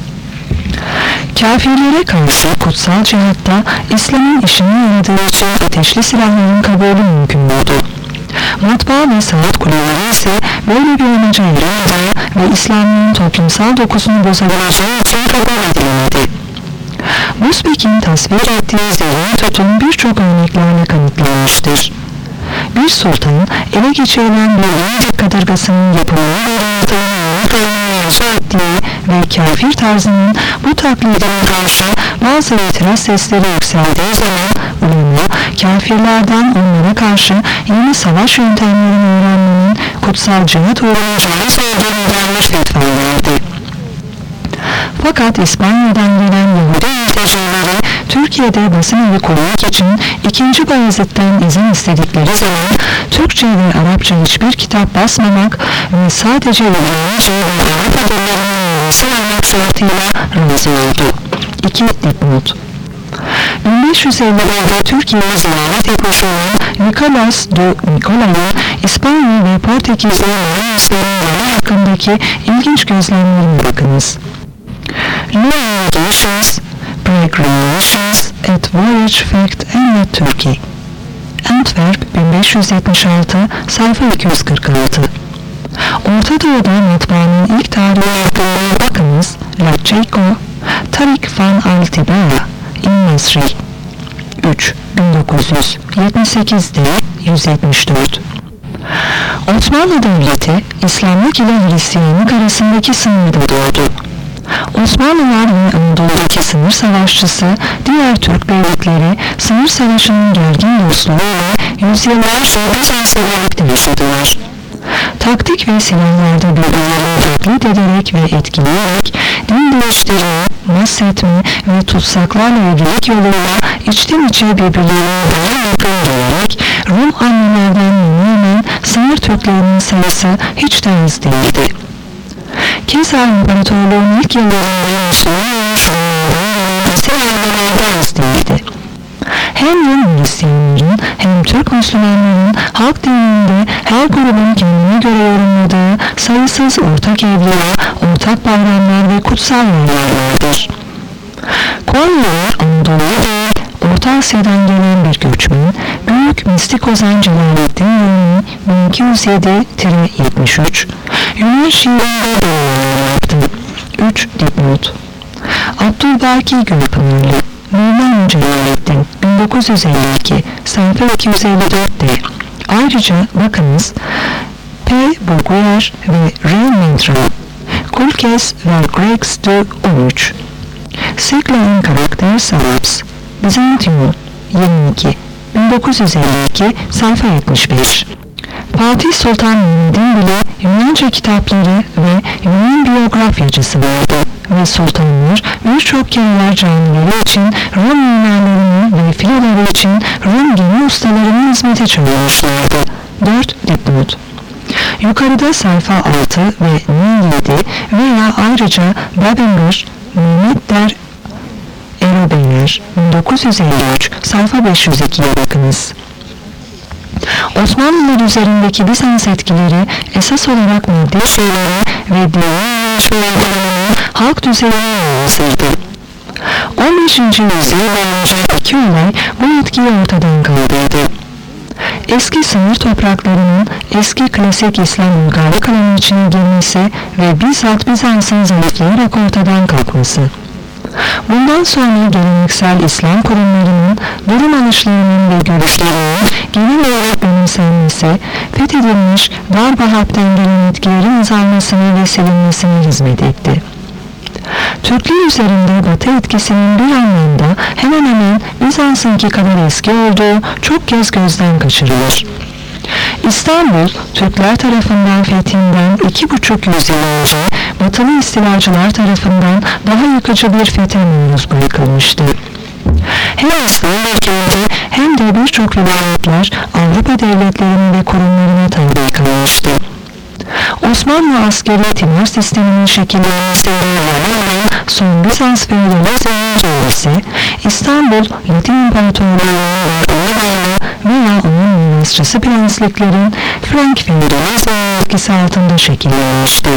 Kafirlere karşı kutsal cihatta İslam'ın işini yaradığı için ateşli silahların kabulü mümkün oldu. Matbaa ve saat kuleleri ise böyle bir amaca yaramadığı ve İslam'ın toplumsal dokusunu bozabileceği için kabul edilemedi. Busbek'in tasvir ettiği zihni tutum birçok örneklerle kanıtlanmıştır. Bir sultan ele geçirilen bir Venedik kadırgasının yapımını ve yaratıldığını arzu ettiği ve kafir tarzının bu taklidine karşı bazı itiraz sesleri yükseldiği zaman ulema kafirlerden onlara karşı yeni savaş yöntemlerini öğrenmenin kutsal cihat uğruna caiz olduğunu vermiş fetva verdi. Fakat İspanya'dan gelen Yahudi mültecileri Türkiye'de basın evi kurmak için ikinci Bayezid'den izin istedikleri zaman Türkçe ve Arapça hiçbir kitap basmamak ve sadece Yunanca ve Avrupa dillerinin yazısı almak suretiyle razı oldu. iki Dipnot. bin beş yüz ellilerde Türkiye'yi ziyaret etmiş olan Nicolas de Nicolai'nin İspanya ve Portekizli Maranius'ların yolu hakkındaki ilginç gözlemlerine bakınız. New Editions, Peregrinations at Voyage Fact and Turkey. Antwerp bin beş yüz yetmiş altı sayfa iki yüz kırk altı. Orta Doğu'da matbaanın ilk tarihi hakkında bakınız. Laceyko, Tarik van Altibera, İn-Mesri. üç bin dokuz yüz yetmiş sekiz'de yüz yetmiş dört. Osmanlı Devleti, İslamlık ile Hristiyanlık arasındaki sınırda doğdu. Osmanlılar ve Anadolu'daki sınır savaşçısı diğer Türk beylikleri sınır savaşının gergin dostluğuyla yüzyıllarca Bizans'ta yaşadılar. Taktik ve silahlarda birbirlerini taklit ederek ve etkileyerek din değiştirme, mahsetme ve tutsaklarla evlilik yoluyla içten içe birbirlerine daha yakın gelerek Rum annelerden memnun sınır Türklerinin sayısı hiç de az değildi. Keza İmparatorluğun ilk yıllarında Müslüman Rumlardan Selamelerden az değildi. Hem Rum Hristiyanların hem Türk Müslümanların halk dininde her grubun kendine göre yorumladığı sayısız ortak evliya, ortak bayramlar ve kutsal yerler vardır. Konyalılar Anadolu'ya değil, Orta Asya'dan gelen bir göçmen, Büyük Mistik Ozan Celaleddin Rumi bin iki yüz yedi yetmiş üç, Yunan şiirinde doğumlar yaptı. üç Dipnot. Abdülbaki Gülpınarlı, Mevlana Celaleddin bin dokuz yüz elli iki sayfa iki yüz elli dört'te. Ayrıca bakınız P. Bourguier ve R. Mentra, Kulkes ve Greeks de on üç. Siglain Karakters Arabs, Byzantium yirmi iki bin dokuz yüz elli iki sayfa yetmiş beş. Fatih Sultan Mehmet'in bile Yunan Yunanca kitapları ve Yunan biyografyacısı vardı ve sultanlar birçok kereler canileri için Rum mimarlarını ve filoları için Rum gemi ustalarının hizmete çağırmışlardı. dört. Dipnot. Yukarıda sayfa altı ve Nil yedi veya ayrıca Babinger, Mehmet Der Erobeyer bin dokuz yüz elli üç sayfa beş yüz ikiye bakınız. Osmanlılar üzerindeki Bizans etkileri esas olarak maddi şeylere ve dini şeylerinin halk düzeyine yansırdı. on beşinci yüzyıl boyunca iki olay bu etkiyi ortadan kaldırdı. Eski sınır topraklarının eski klasik İslam uygarlık alanı içine girmesi ve bizzat Bizans'ın zayıflayarak ortadan kalkması. Bundan sonra geleneksel İslam kurumlarının durum alışlarının ve görüşlerinin genel olarak benimsenmesi, fethedilmiş darbe harpten gelen etkilerin azalmasına ve silinmesine hizmet etti. Türkler üzerinde Batı etkisinin bir anlamda hemen hemen Bizans'ınki kadar eski olduğu çok kez gözden kaçırılır. İstanbul, Türkler tarafından fethinden iki buçuk yüzyıl önce Batılı istilacılar tarafından daha yıkıcı bir fethe maruz bırakılmıştı. Hem İslam ülkeleri hem de birçok vilayetler Avrupa devletlerinin ve kurumlarına tabi kalmıştı. Osmanlı askeri timur sisteminin şekillenmesiyle olan son Bizans feodalizmi ise İstanbul, Latin İmparatorluğu'nun veya onun mirasçısı prensliklerin Frank feodalizmi etkisi altında şekillenmişti.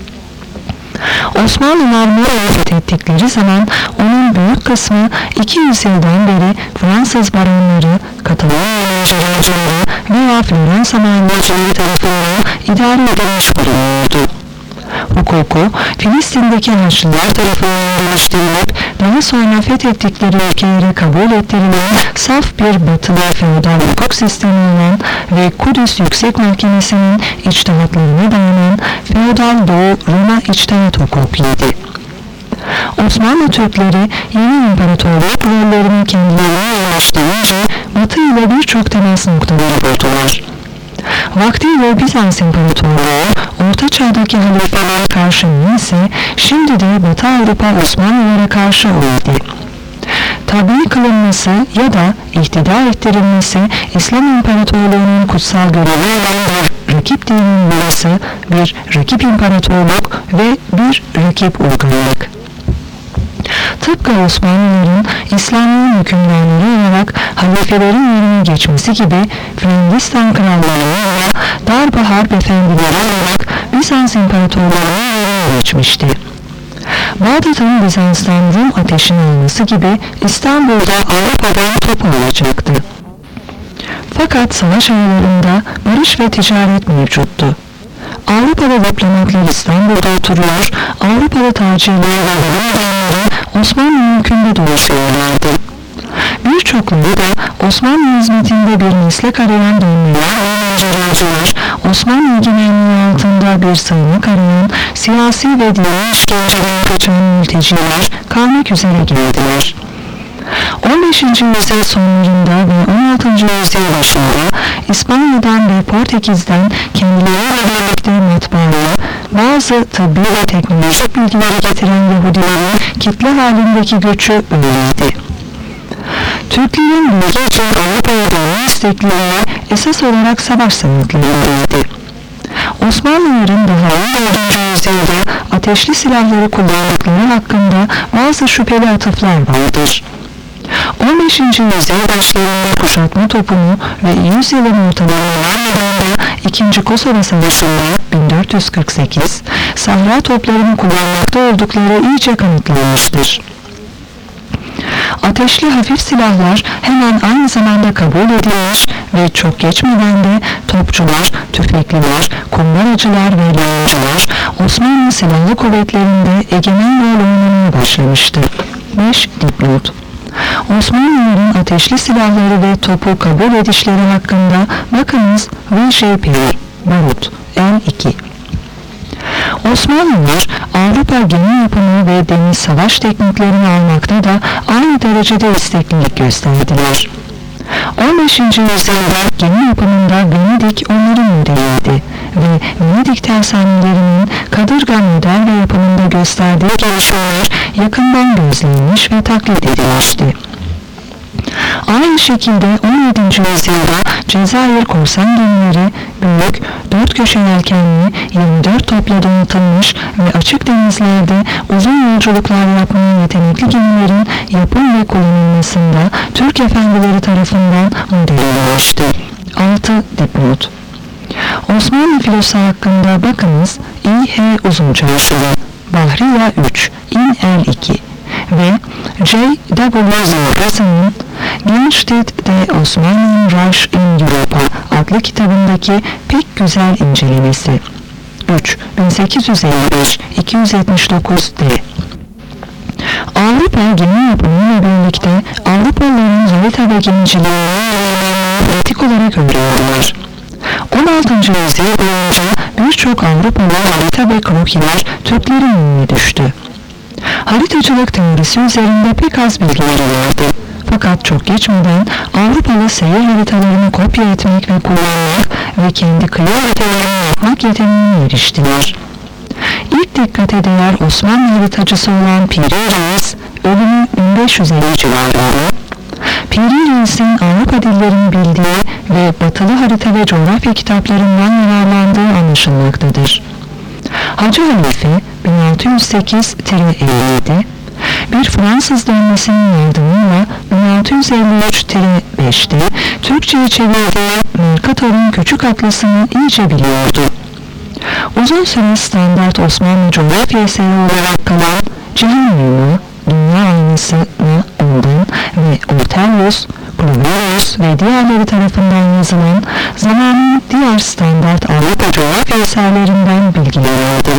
Osmanlılar Moğol'u fethettikleri zaman onun büyük kısmı iki yüz yıldan beri Fransız baronları, Katalonya maceracıları veya Floransa mahallecileri tarafından idare edilmiş bulunuyordu. Hukuku, Filistin'deki Haçlılar tarafından geliştirilip daha sonra fethettikleri ülkelere kabul ettirilen saf bir batılı feodal hukuk sistemi olan ve Kudüs Yüksek Mahkemesi'nin içtihatlarına dayanan feodal Doğu Roma içtihat hukukuydu. Osmanlı Türkleri yeni imparatorluk rollerini kendilerine yerleştirince Batı ile birçok temas noktaları buldular. Vaktiyle Bizans İmparatorluğu, Orta Çağ'daki halifelere karşı neyse, şimdi de Batı Avrupa Osmanlılara karşı oydu. Tabi kılınması ya da ihtida ettirilmesi İslam İmparatorluğu'nun kutsal görevi olan bir rakip dinin bulası, bir rakip imparatorluk ve bir rakip uygarlık. Tıpkı Osmanlıların İslam'ın hükümdarları olarak halifelerin yerine geçmesi gibi Frangistan krallarına darbe harp efendileri olarak Bizans İmparatorluğu'na yerine geçmişti. Bağdat'ın Bizans'tan Rum ateşini alması gibi İstanbul'da Avrupa'dan topu alacaktı. Fakat savaş aylarında barış ve ticaret mevcuttu. Avrupalı diplomatlar İstanbul'da oturuyor, Avrupalı tacirler ve adamları Osmanlı hükmünde dolaşıyorlardı. Birçokları da Osmanlı hizmetinde bir meslek arayan dönmeler ve maceracılar, Osmanlı egemenliği altında bir sığınak arayan, siyasi ve dini işkenceden kaçan mülteciler kalmak üzere geldiler. on beşinci yüzyıl sonlarında ve on altıncı yüzyıl başında İspanya'dan ve Portekiz'den kendileriyle birlikte matbaaya, bazı tıbbi ve teknolojik bilgileri getiren Yahudilerin kitle halindeki göçü böyleydi. Türklerin bilgi için Avrupa'ya dönme istekleri esas olarak savaş sanatlarındaydı. Osmanlıların daha on dördüncü yüzyılda ateşli silahları kullandıkları hakkında bazı şüpheli atıflar vardır. on beşinci yüzyıl başlarında kuşatma topunu ve yüzyılın ortalarında ikinci Kosova Savaşı'nda bin dört yüz kırk sekiz Sahra toplarını kullanmakta oldukları iyice kanıtlanmıştır. Ateşli hafif silahlar hemen aynı zamanda kabul edilmiş ve çok geçmeden de topçular, tüfekliler, kumbaracılar ve yayıncılar Osmanlı Silahlı Kuvvetleri'nde egemen rol oynamaya başlamıştı. beş. Dipnot. Osmanlıların ateşli silahları ve topu kabul edişleri hakkında bakınız V J Pierre, Barut, M iki. Osmanlılar Avrupa gemi yapımı ve deniz savaş tekniklerini almakta da aynı derecede isteklilik gösterdiler. on beşinci yüzyılda gemi yapımında Venedik onların yüreğiydi ve Venedik tersanelerinin kadırga model ve yapımında gösterdiği gelişmeler yakından gözlenmiş ve taklit edilmişti. Aynı şekilde on yedinci yüzyılda Cezayir korsan gemileri büyük, dört köşe yelkenli, yirmi dört topla donatılmış ve açık denizlerde uzun yolculuklar yapmaya yetenekli gemilerin yapım ve kullanılmasında Türk efendileri tarafından model alınmıştı. altı Dipnot. Osmanlı filosu hakkında bakınız İ H Uzunçarşılı, Bahriya üç, İnel iki ve J W Zırhası'nın Gençtit de Osmanlı'nın Reich in Europa adlı kitabındaki pek güzel incelemesi. üç bin sekiz yüz elli beş iki yüz yetmiş dokuz D. Avrupa gemi yapımıyla birlikte Avrupalıların harita ve gemiciliğini pratik olarak öğreniyorlar. on altıncı yüzyıl boyunca birçok Avrupalı harita ve krokiler Türklerin önüne düştü. Haritacılık teorisi üzerinde pek az bilgileri vardı. Fakat çok geçmeden Avrupalı seyir haritalarını kopya etmek ve kullanmak ve kendi kıyı haritalarını yapmak yeteneğine eriştiler. İlk dikkate değer Osmanlı haritacısı olan Piri Reis, ölümü bin beş yüz elli civarında. Piri Reis'in Avrupa dillerini bildiği ve batılı harita ve coğrafya kitaplarından yararlandığı anlaşılmaktadır. Hacı Halife bin altı yüz sekiz elli yedi, bir Fransız dönmesinin yardımıyla bin altı yüz elli üç beşte Türkçe'ye çevirdiği Mercator'un Küçük Atlas'ını iyice biliyordu. Uzun süre standart Osmanlı coğrafya eseri olarak kalan Cihan Yolu, Dünya Aynası'na ondan ve Ortelius, Ploverus ve diğerleri tarafından yazılan zamanın diğer standart Avrupa coğrafya eserlerinden bilgiler aldı.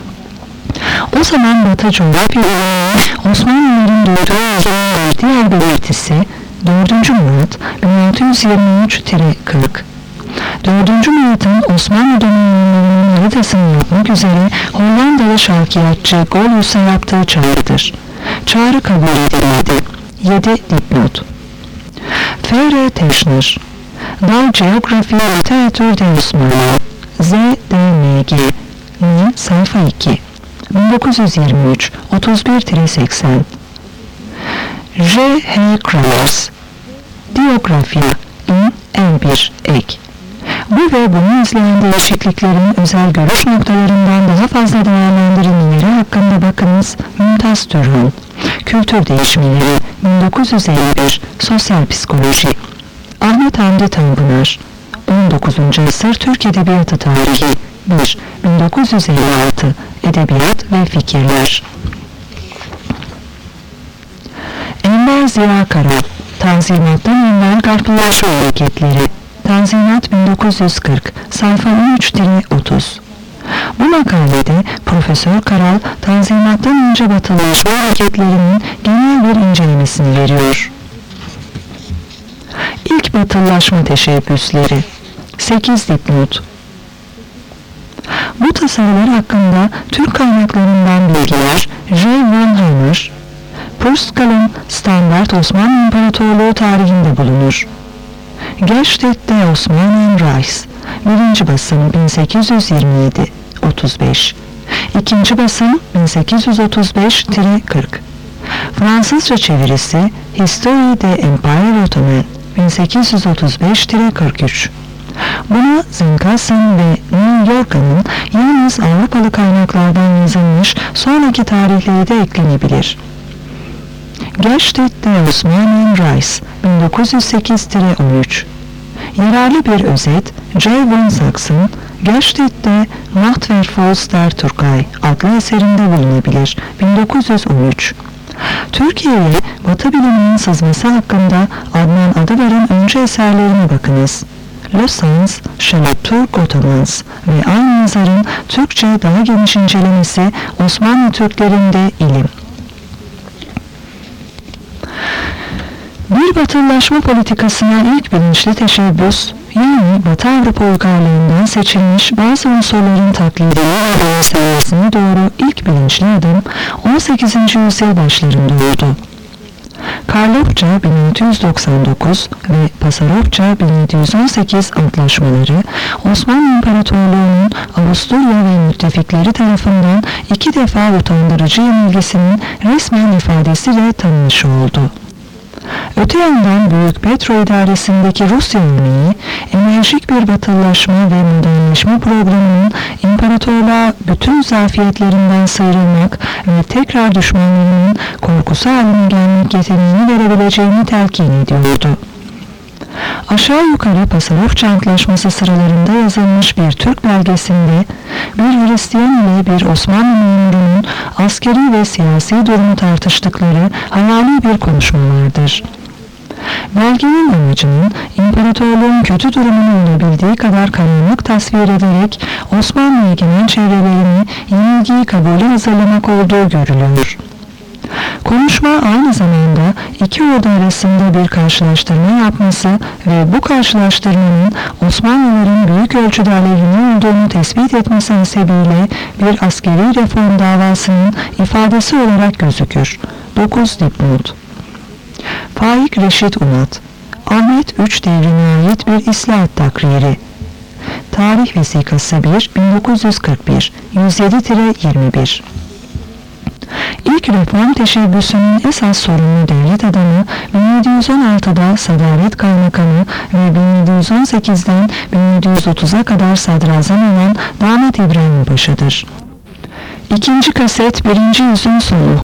O zaman Batı coğrafya ürünü Osmanlıların duyduğu yazının bir diğer belirtisi dördüncü Murat bin altı yüz yirmi üç kırk. dördüncü Murat'ın Osmanlı donanımlarının haritasını yapmak üzere Hollandalı şarkiyatçı Golius'a yaptığı çağrıdır. Çağrı kabul edilmedi. yedi Dipnot. F R Teşner, Dal Geografi Literatür de Osmanlı, Z D M G, N sayfa iki, bin dokuz yüz yirmi üç otuz bir seksen. J H Kralers, Diyografya, İn M bir Ek. Bu ve bunu izleyen değişikliklerin özel görüş noktalarından daha fazla değerlendirilmeleri hakkında bakınız Mümtaz Türhan. Kültür değişimleri bin dokuz yüz elli bir Sosyal Psikoloji. Ahmet Hamdi Tanpınar, on dokuzuncu asır Türk Edebiyatı Tarihi bir bin dokuz yüz elli altı Edebiyat ve Fikirler. Enver Ziya Karal, Tanzimat'tan evvel Garplılaşma Hareketleri, Tanzimat bin dokuz yüz kırk, sayfa on üç otuz. Bu makalede Profesör Karal, Tanzimat'tan önce Batılılaşma hareketlerinin genel bir incelemesini veriyor. İlk Batılılaşma teşebbüsleri. sekiz Dipnot. Bu tasarılar hakkında Türk kaynaklarından bilgiler J. Van Hammer, Purskal'ın Standart Osmanlı İmparatorluğu tarihinde bulunur. Gerstedt de Osmanlı Reis, birinci basım bin sekiz yüz yirmi yedi otuz beş, ikinci basım bin sekiz yüz otuz beş kırk. Fransızca çevirisi History de Empire Ottoman bin sekiz yüz otuz beş kırk üç. Buna Zenkassen ve New York'un yalnız Avrupalı kaynaklardan yazılmış sonraki tarihleri de eklenebilir. Gerstedt de Osmanlı Reis bin dokuz yüz sekiz on üç. Yararlı bir özet J. Von Sax'ın Gerstedt'te Macht ve Volks der Türkei adlı eserinde bulunabilir. bin dokuz yüz on üç. Türkiye'ye Batı biliminin sızması hakkında Adnan Adıvar'ın önce eserlerine bakınız. Le Sens, chez les Turcs Ottomans ve aynı yazarın Türkçe daha geniş incelemesi Osmanlı Türklerinde ilim. Bir batılılaşma politikasına ilk bilinçli teşebbüs, yani Batı Avrupa uygarlığından seçilmiş bazı unsurların taklidini ve benimsenmesine doğru ilk bilinçli adım on sekizinci yüzyıl başlarında oldu. Karlofça bin altı yüz doksan dokuz ve Pasarofça bin yedi yüz on sekiz antlaşmaları Osmanlı İmparatorluğu'nun Avusturya ve müttefikleri tarafından iki defa utandırıcı yenilgisinin resmen ifadesiyle tanınmış oldu. Öte yandan Büyük Petro idaresindeki Rusya örneği, enerjik bir batılılaşma ve modernleşme programının imparatorluğa bütün zafiyetlerinden sıyrılmak ve tekrar düşmanlarının korkusu haline gelmek yeteneğini verebileceğini telkin ediyordu. Aşağı yukarı Pasarofça Antlaşması sıralarında yazılmış bir Türk belgesinde bir Hristiyan ile bir Osmanlı memurunun askeri ve siyasi durumu tartıştıkları hayali bir konuşma vardır. Belgenin amacının imparatorluğun kötü durumunu olabildiği kadar karanlık tasvir ederek Osmanlı egemen çevrelerini yenilgiyi kabulü hazırlamak olduğu görülüyor. Konuşma aynı zamanda iki ordu arasında bir karşılaştırma yapması ve bu karşılaştırmanın Osmanlıların büyük ölçüde aleyhine olduğunu tespit etmesi hasebiyle bir askeri reform davasının ifadesi olarak gözükür. dokuz dipnot. Faik Reşit Unat, Ahmet üç devrine ait bir İslahat takriri. Tarih vesikası bir bin dokuz yüz kırk bir, yüz yedi yirmi bir. İlk reform teşebbüsünün esas sorumlu devlet adamı bin yedi yüz on altıda Sadaret Kaymakamı ve bin yedi yüz on sekizden bin yedi yüz otuza kadar sadrazam olan Damat İbrahim Paşa'dır. İkinci kaset birinci yüzün sonu.